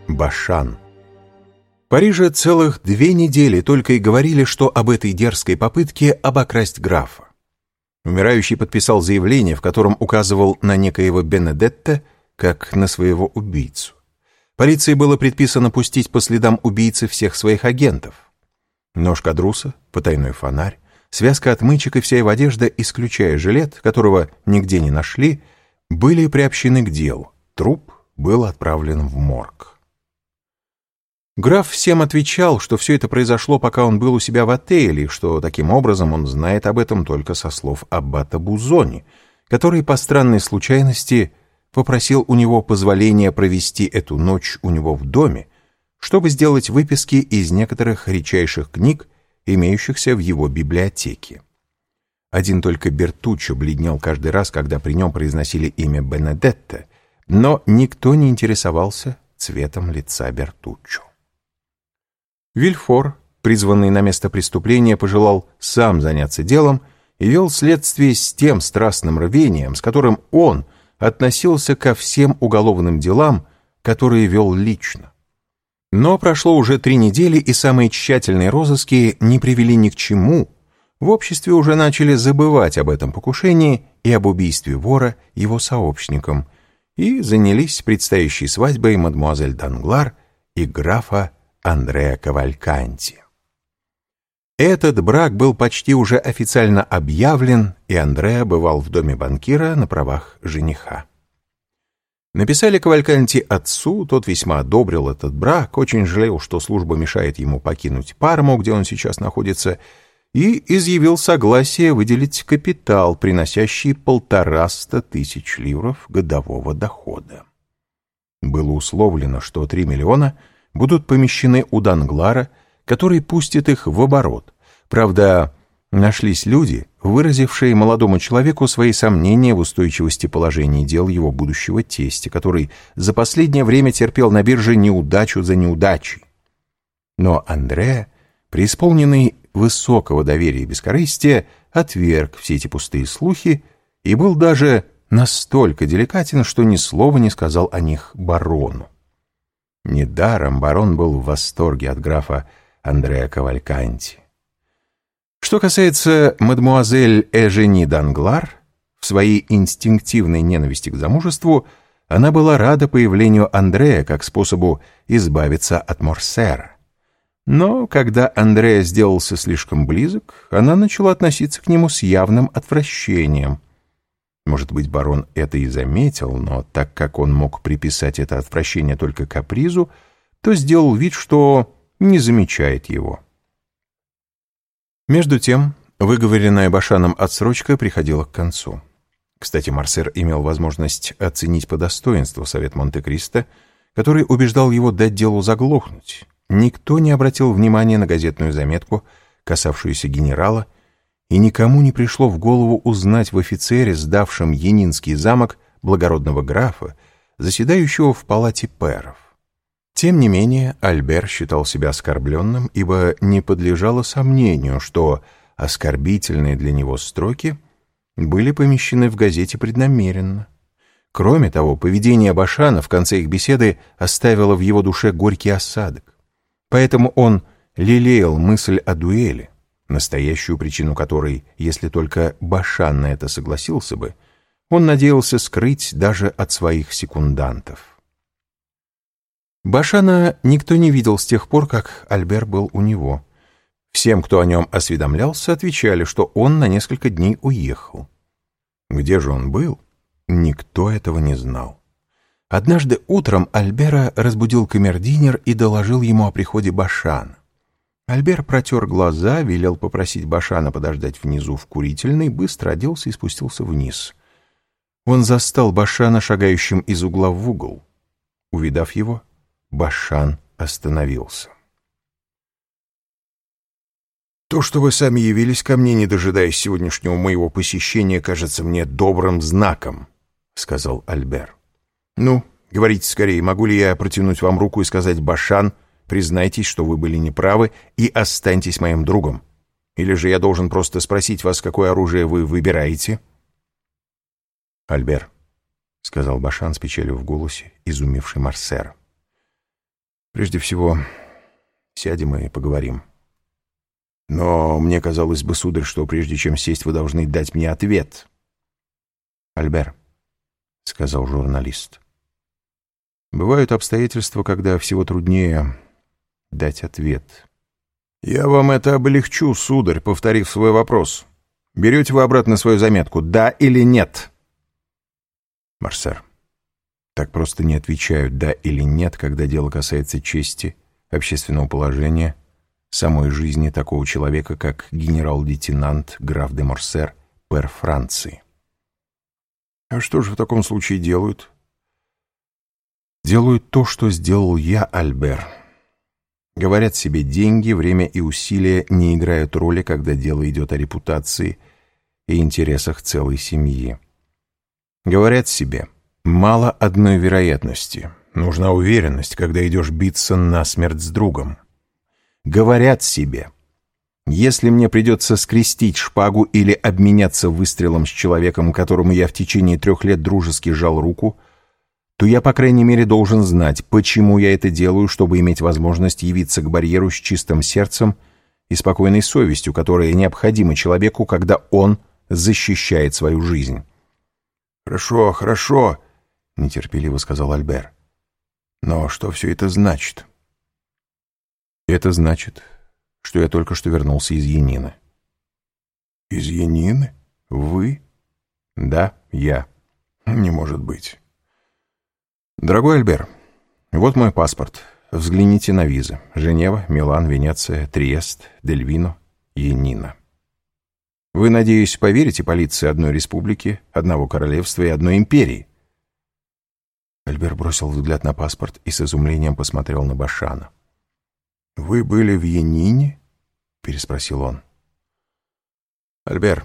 Башан. В Париже целых 2 недели только и говорили, что об этой дерзкой попытке обокрасть графа. Умирающий подписал заявление, в котором указывал на некоего Бенедетто как на своего убийцу. Полиции было предписано пустить по следам убийцы всех своих агентов. Нож Кадруса, потайной фонарь, связка отмычек и вся его одежда, исключая жилет, которого нигде не нашли, были приобщены к делу. Труп был отправлен в морг. Граф всем отвечал, что все это произошло, пока он был у себя в отеле, и что таким образом он знает об этом только со слов аббата Бузони, который по странной случайности попросил у него позволения провести эту ночь у него в доме, чтобы сделать выписки из некоторых редчайших книг, имеющихся в его библиотеке. Один только Бертуччо бледнел каждый раз, когда при нем произносили имя Бенедетто, но никто не интересовался цветом лица Бертуччо. Вильфор, призванный на место преступления, пожелал сам заняться делом и вел следствие с тем страстным рвением, с которым он относился ко всем уголовным делам, которые вел лично. Но прошло уже 3 недели, и самые тщательные розыски не привели ни к чему. В обществе уже начали забывать об этом покушении и об убийстве вора его сообщникам, и занялись предстоящей свадьбой мадемуазель Данглар и графа Андреа Кавальканти. Этот брак был почти уже официально объявлен, и Андреа бывал в доме банкира на правах жениха. Написали Кавальканти отцу, тот весьма одобрил этот брак, очень жалел, что служба мешает ему покинуть Парму, где он сейчас находится, и изъявил согласие выделить капитал, приносящий 150 000 ливров годового дохода. Было условлено, что 3 миллиона будут помещены у Данглара, который пустит их в оборот. Правда, нашлись люди, выразившие молодому человеку свои сомнения в устойчивости положения дел его будущего тестя, который за последнее время терпел на бирже неудачу за неудачей. Но Андреа, преисполненный высокого доверия и бескорыстия, отверг все эти пустые слухи и был даже настолько деликатен, что ни слова не сказал о них барону. Недаром барон был в восторге от графа Андреа Кавальканти. Что касается мадемуазель Эжени Данглар, в своей инстинктивной ненависти к замужеству она была рада появлению Андреа как способу избавиться от Морсера. Но когда Андреа сделался слишком близок, она начала относиться к нему с явным отвращением. Может быть, барон это и заметил, но так как он мог приписать это отвращение только капризу, то сделал вид, что не замечает его. Между тем, выговоренная Башаном отсрочка приходила к концу. Кстати, Морсер имел возможность оценить по достоинству совет Монте-Кристо, который убеждал его дать делу заглохнуть. Никто не обратил внимания на газетную заметку, касавшуюся генерала, и никому не пришло в голову узнать в офицере, сдавшем Янинский замок, благородного графа, заседающего в палате пэров. Тем не менее, Альбер считал себя оскорбленным, ибо не подлежало сомнению, что оскорбительные для него строки были помещены в газете преднамеренно. Кроме того, поведение Башана в конце их беседы оставило в его душе горький осадок. Поэтому он лелеял мысль о дуэли, настоящую причину которой, если только Башан на это согласился бы, он надеялся скрыть даже от своих секундантов. Башана никто не видел с тех пор, как Альбер был у него. Всем, кто о нем осведомлялся, отвечали, что он на несколько дней уехал. Где же он был? Никто этого не знал. Однажды утром Альбера разбудил камердинер и доложил ему о приходе Башана. Альбер протер глаза, велел попросить Башана подождать внизу в курительной, быстро оделся и спустился вниз. Он застал Башана, шагающим из угла в угол. Увидав его, Башан остановился. «То, что вы сами явились ко мне, не дожидаясь сегодняшнего моего посещения, кажется мне добрым знаком», — сказал Альбер. «Ну, говорите скорее, могу ли я протянуть вам руку и сказать: Башан, признайтесь, что вы были неправы, и останьтесь моим другом? Или же я должен просто спросить вас, какое оружие вы выбираете?» «Альбер», — сказал Башан с печалью в голосе, изумивший Морсера, Прежде всего, сядем и поговорим. Но мне казалось бы, сударь, что прежде чем сесть, вы должны дать мне ответ. Альбер, — сказал журналист, — бывают обстоятельства, когда всего труднее дать ответ. Я вам это облегчу, сударь, повторив свой вопрос. Берете вы обратно свою заметку, да или нет? Марсер, так просто не отвечают «да» или «нет», когда дело касается чести, общественного положения, самой жизни такого человека, как генерал-лейтенант граф де Морсер, пэр Франции. А что же в таком случае делают? Делают то, что сделал я, Альбер. Говорят себе, деньги, время и усилия не играют роли, когда дело идет о репутации и интересах целой семьи. Говорят себе, мало одной вероятности, нужна уверенность, когда идешь биться насмерть с другом. Говорят себе, если мне придется скрестить шпагу или обменяться выстрелом с человеком, которому я в течение 3 лет дружески жал руку, то я, по крайней мере, должен знать, почему я это делаю, чтобы иметь возможность явиться к барьеру с чистым сердцем и спокойной совестью, которая необходима человеку, когда он защищает свою жизнь. «Хорошо, хорошо», — нетерпеливо сказал Альбер. «Но что все это значит?» «Это значит, что я только что вернулся из Янина». «Из Янина? Вы?» «Да, я». «Не может быть». «Дорогой Альбер, вот мой паспорт. Взгляните на визы. Женева, Милан, Венеция, Триест, Дельвино, Янина. Вы, надеюсь, поверите полиции одной республики, одного королевства и одной империи?» Альбер бросил взгляд на паспорт и с изумлением посмотрел на Башана. «Вы были в Янине?» — переспросил он. «Альбер,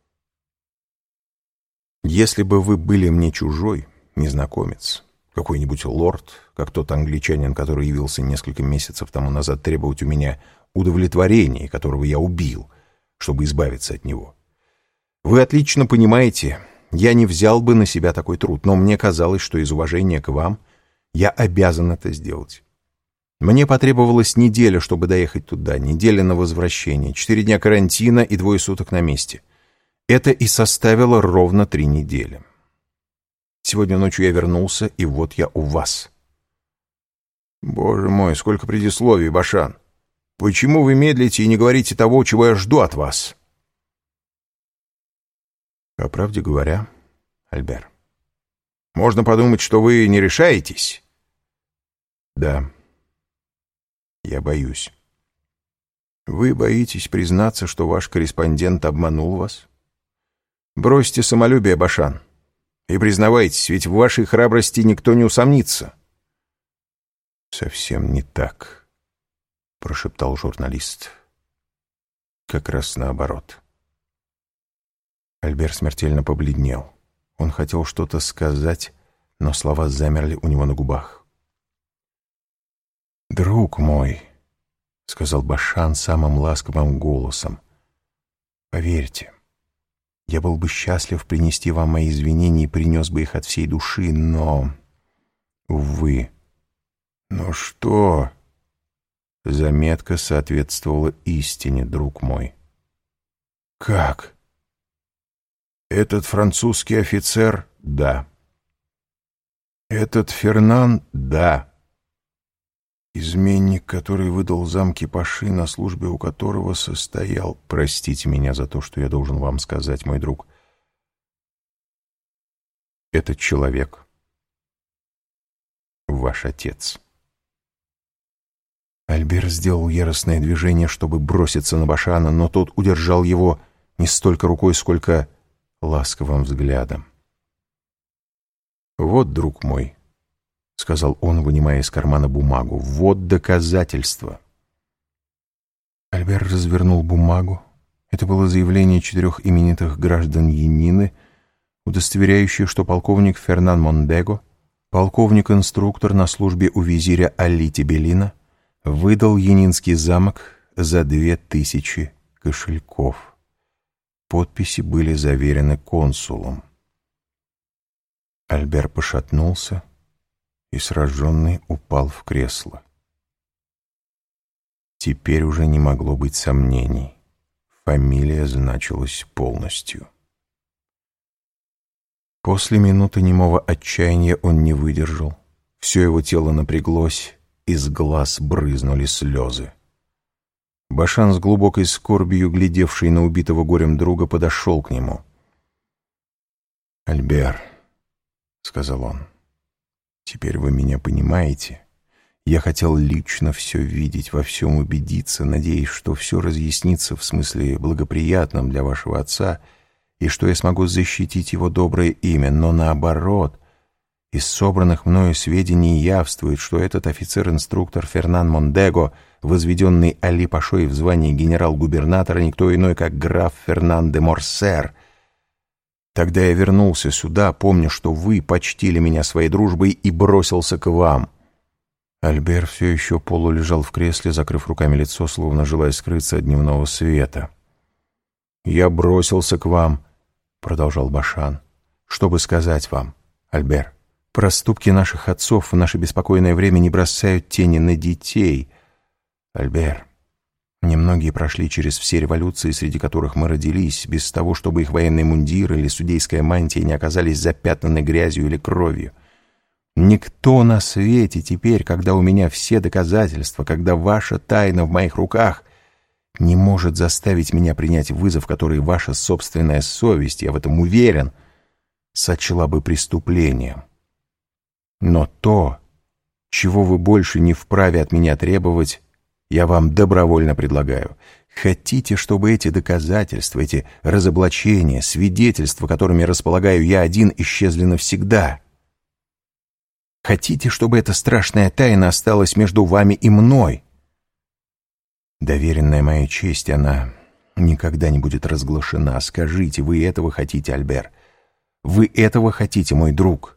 если бы вы были мне чужой, незнакомец, какой-нибудь лорд, как тот англичанин, который явился несколько месяцев тому назад требовать у меня удовлетворения, которого я убил, чтобы избавиться от него. Вы отлично понимаете, я не взял бы на себя такой труд, но мне казалось, что из уважения к вам я обязан это сделать. Мне потребовалась неделя, чтобы доехать туда, неделя на возвращение, 4 дня карантина и 2 суток на месте. Это и составило ровно 3 недели. Сегодня ночью я вернулся, и вот я у вас». «Боже мой, сколько предисловий, Башан! Почему вы медлите и не говорите того, чего я жду от вас?» «По правде говоря, Альбер, можно подумать, что вы не решаетесь». «Да, я боюсь». «Вы боитесь признаться, что ваш корреспондент обманул вас? Бросьте самолюбие, Башан, и признавайтесь, ведь в вашей храбрости никто не усомнится». «Совсем не так», — прошептал журналист. «Как раз наоборот». Альбер смертельно побледнел. Он хотел что-то сказать, но слова замерли у него на губах. «Друг мой», — сказал Башан самым ласковым голосом, — «поверьте, я был бы счастлив принести вам мои извинения и принес бы их от всей души, но, увы». «Но что?» Заметка соответствовала истине, друг мой. «Как? Этот французский офицер?» «Да». «Этот Фернан?» «Да». «Изменник, который выдал замки Паши, на службе у которого состоял...» «Простите меня за то, что я должен вам сказать, мой друг. Этот человек — ваш отец». Альбер сделал яростное движение, чтобы броситься на Башана, но тот удержал его не столько рукой, сколько ласковым взглядом. «Вот, друг мой», — сказал он, вынимая из кармана бумагу, — «вот доказательство». Альбер развернул бумагу. Это было заявление 4 именитых граждан Янины, удостоверяющее, что полковник Фернан Мондего, полковник-инструктор на службе у визиря Али Тебелина, выдал Янинский замок за 2000 кошельков. Подписи были заверены консулом. Альбер пошатнулся и, сраженный, упал в кресло. Теперь уже не могло быть сомнений. Фамилия значилась полностью. После минуты немого отчаяния он не выдержал. Все его тело напряглось, из глаз брызнули слезы. Башан с глубокой скорбью, глядевший на убитого горем друга, подошел к нему. «Альбер», — сказал он, — «теперь вы меня понимаете? Я хотел лично все видеть, во всем убедиться, надеясь, что все разъяснится в смысле благоприятном для вашего отца и что я смогу защитить его доброе имя, но наоборот, из собранных мною сведений явствует, что этот офицер-инструктор Фернан Мондего, возведенный Али Пашой в звании генерал-губернатора, никто иной, как граф Фернан де Морсер. Тогда я вернулся сюда, помня, что вы почтили меня своей дружбой, и бросился к вам». Альбер все еще полулежал в кресле, закрыв руками лицо, словно желая скрыться от дневного света. «Я бросился к вам», — продолжал Башан, — «чтобы сказать вам, Альбер, проступки наших отцов в наше беспокойное время не бросают тени на детей. Альбер, немногие прошли через все революции, среди которых мы родились, без того, чтобы их военный мундир или судейская мантия не оказались запятнаны грязью или кровью. Никто на свете теперь, когда у меня все доказательства, когда ваша тайна в моих руках, не может заставить меня принять вызов, который ваша собственная совесть, я в этом уверен, сочла бы преступлением. Но то, чего вы больше не вправе от меня требовать, я вам добровольно предлагаю. Хотите, чтобы эти доказательства, эти разоблачения, свидетельства, которыми располагаю я один, исчезли навсегда? Хотите, чтобы эта страшная тайна осталась между вами и мной? Доверенная моя честь, она никогда не будет разглашена. Скажите, вы этого хотите, Альбер? Вы этого хотите, мой друг?»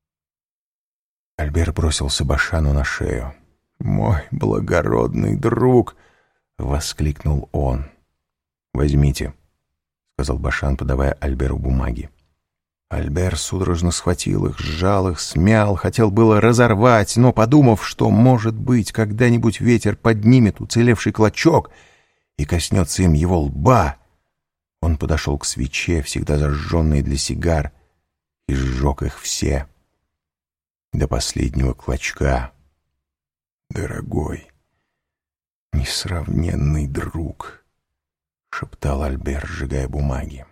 Альбер бросился Башану на шею. «Мой благородный друг!» — воскликнул он. «Возьмите», — сказал Башан, подавая Альберу бумаги. Альбер судорожно схватил их, сжал их, смял, хотел было разорвать, но, подумав, что, может быть, когда-нибудь ветер поднимет уцелевший клочок и коснется им его лба, он подошел к свече, всегда зажженной для сигар, и сжег их все, до последнего клочка. «Дорогой, несравненный друг», — шептал Альбер, сжигая бумаги.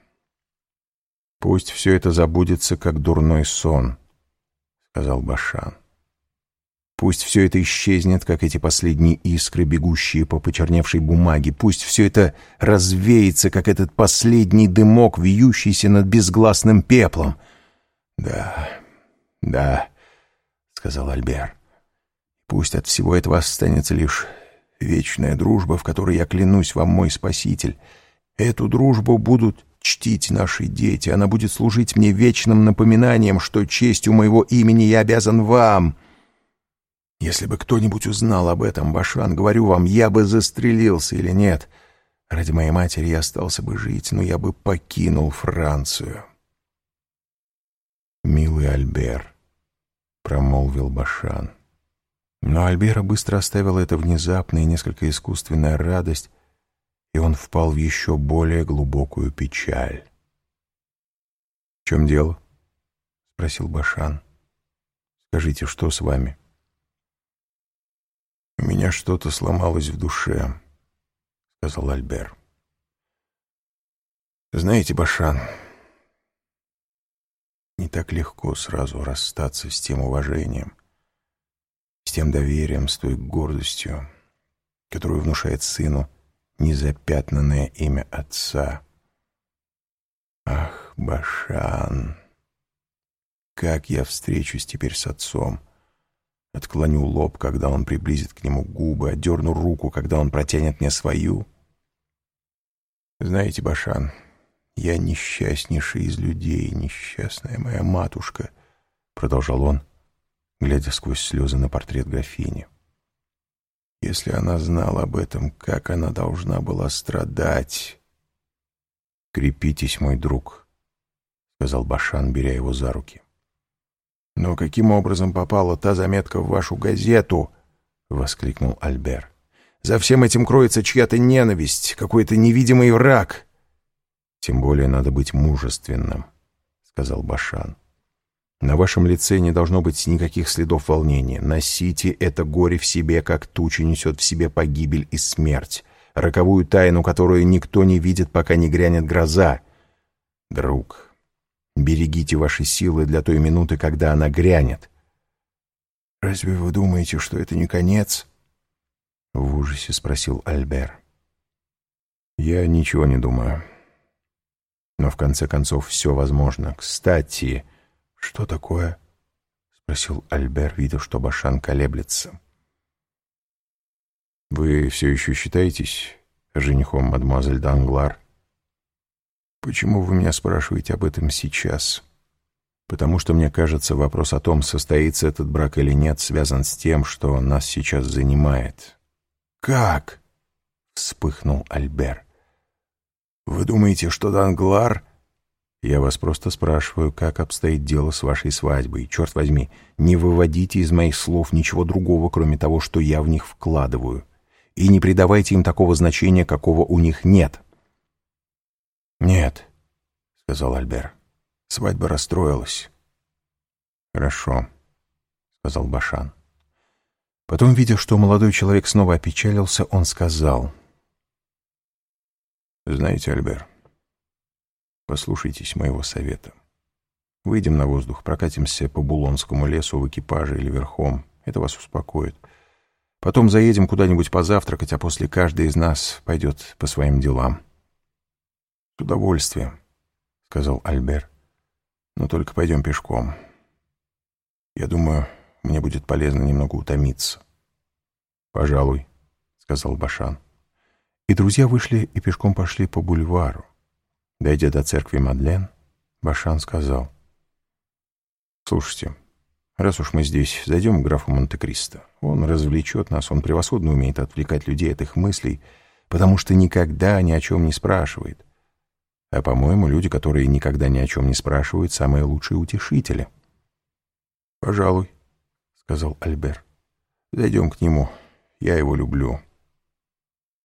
«Пусть все это забудется, как дурной сон», — сказал Башан. «Пусть все это исчезнет, как эти последние искры, бегущие по почерневшей бумаге. Пусть все это развеется, как этот последний дымок, вьющийся над безгласным пеплом». «Да, да», — сказал Альбер. «Пусть от всего этого останется лишь вечная дружба, в которой я клянусь вам, мой спаситель. Эту дружбу будут чтить наши дети. Она будет служить мне вечным напоминанием, что честью моего имени я обязан вам. Если бы кто-нибудь узнал об этом, Башан, говорю вам, я бы застрелился или нет. Ради моей матери я остался бы жить, но я бы покинул Францию». «Милый Альбер», — промолвил Башан. Но Альбера быстро оставила эта внезапная и несколько искусственная радость, и он впал в еще более глубокую печаль. «В чем дело?» — спросил Башан. «Скажите, что с вами?» «У меня что-то сломалось в душе», — сказал Альбер. «Знаете, Башан, не так легко сразу расстаться с тем уважением, с тем доверием, с той гордостью, которую внушает сыну незапятнанное имя отца. Ах, Башан, как я встречусь теперь с отцом? Отклоню лоб, когда он приблизит к нему губы, отдерну руку, когда он протянет мне свою. Знаете, Башан, я несчастнейший из людей, несчастная моя матушка», — продолжал он, глядя сквозь слезы на портрет графини. «Если она знала об этом, как она должна была страдать!» «Крепитесь, мой друг», — сказал Башан, беря его за руки. «Но каким образом попала та заметка в вашу газету?» — воскликнул Альбер. За всем этим кроется чья-то ненависть, какой-то невидимый враг. Тем более надо быть мужественным, сказал Башан. На вашем лице не должно быть никаких следов волнения. Носите это горе в себе, как туча несет в себе погибель и смерть, роковую тайну, которую никто не видит, пока не грянет гроза. Друг, берегите ваши силы для той минуты, когда она грянет. «Разве вы думаете, что это не конец?» — в ужасе спросил Альбер. «Я ничего не думаю. Но в конце концов все возможно. Кстати...» «Что такое?» — спросил Альбер, видя, что Башан колеблется. «Вы все еще считаетесь женихом мадемуазель Данглар?» «Почему вы меня спрашиваете об этом сейчас?» «Потому что, мне кажется, вопрос о том, состоится этот брак или нет, связан с тем, что нас сейчас занимает». «Как?» — вспыхнул Альбер. «Вы думаете, что Данглар...» «Я вас просто спрашиваю, как обстоит дело с вашей свадьбой. Черт возьми, не выводите из моих слов ничего другого, кроме того, что я в них вкладываю. И не придавайте им такого значения, какого у них нет». «Нет», — сказал Альбер. «Свадьба расстроилась». «Хорошо», — сказал Башан. Потом, видя, что молодой человек снова опечалился, он сказал: «Знаете, Альбер, послушайтесь моего совета. Выйдем на воздух, прокатимся по Булонскому лесу в экипаже или верхом. Это вас успокоит. Потом заедем куда-нибудь позавтракать, а после каждый из нас пойдет по своим делам». «С удовольствием», — сказал Альбер. «Но только пойдем пешком. Я думаю, мне будет полезно немного утомиться». «Пожалуй», — сказал Башан. И друзья вышли и пешком пошли по бульвару. Дойдя до церкви Мадлен, Башан сказал: «Слушайте, раз уж мы здесь, зайдем к графу Монте-Кристо. Он развлечет нас, он превосходно умеет отвлекать людей от их мыслей, потому что никогда ни о чем не спрашивает. А, по-моему, люди, которые никогда ни о чем не спрашивают, самые лучшие утешители». «Пожалуй», — сказал Альбер. «Зайдем к нему. Я его люблю».